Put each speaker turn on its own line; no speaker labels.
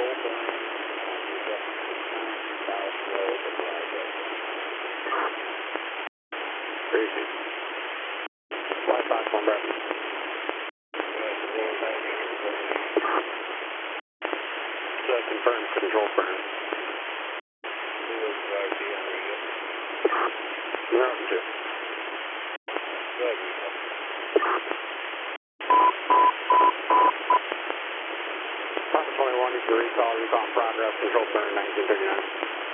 Appreciate it. Flight 5-1 Bravo. Confirm control burn. 0-2. Papa 21, you can recall in progress, control burn 1939.